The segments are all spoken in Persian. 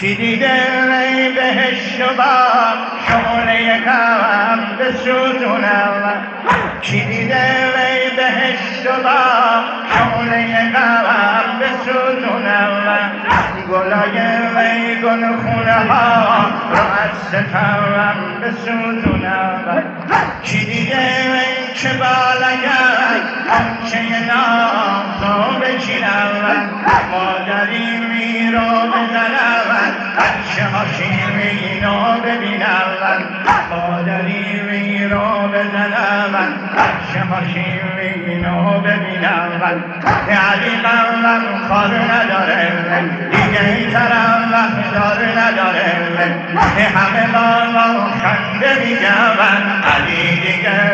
کی دیده ای بهشت و بام شعله غم بسوزونم کی دیده ای بهشت و بام شعله غم بسوزونم گلای وی گلخونه ها را از ستمم بسوزونم کی دیده ای که بالایم آنچه نام تو بچینم مادری می رو بزنم بچه ها شیرینو ببینم مادری می رو بزنم بچه ها شیرینو ببینم علی قلبم خار نداره دیگه سرم وقتدار نداره همه با خنده میگم علی دیگه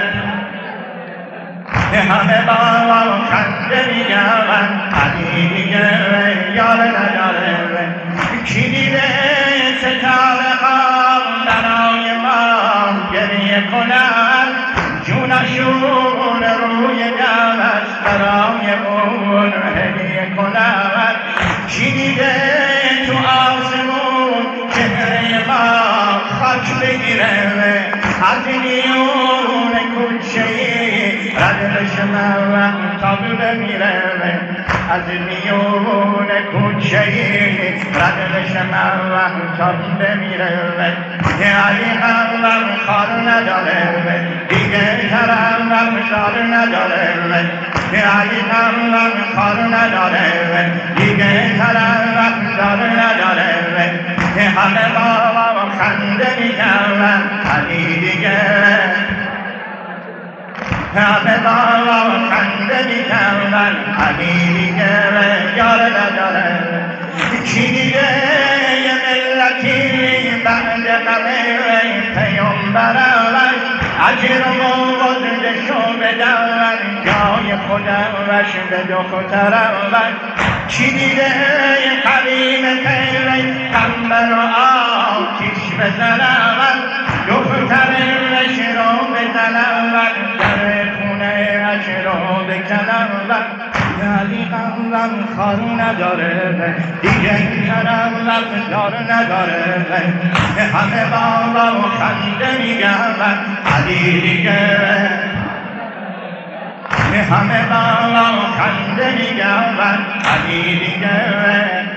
همه با خنده میگم علی دیگه یار نداره کی دیده ستاره ها برای ما گریه کنن جونشون روی دمش برای اون هدیه کنن کی دیده تو آسمون چهره ما خاک بگیره از میون کوچه‌ای ردش من تاب بمیره از میون کوچه‌ای ردش من تاب بمیره علی قلبم خار نداره دیگه سرم وقتدار نداره علی قلبم خار نداره دیگه سرم وقتدار نداره همه با خنده میگم علی دیگه همه با خنده میگم علی دیگه یار نداره کی دیده یه ملتی بعد غم پیامبرش اجر و بزرگشو بدن جای خودش به دخترم کی دیده یه قریم خیلی قمبر و آتیش بزنم دخترش رو بزنم در خونه اش رو بکنم علی قلبم خار نداره دیگه سرم وقتدار نداره همه بابا خنده میگم علی دیگه همه بابا خنده میگم علی دیگه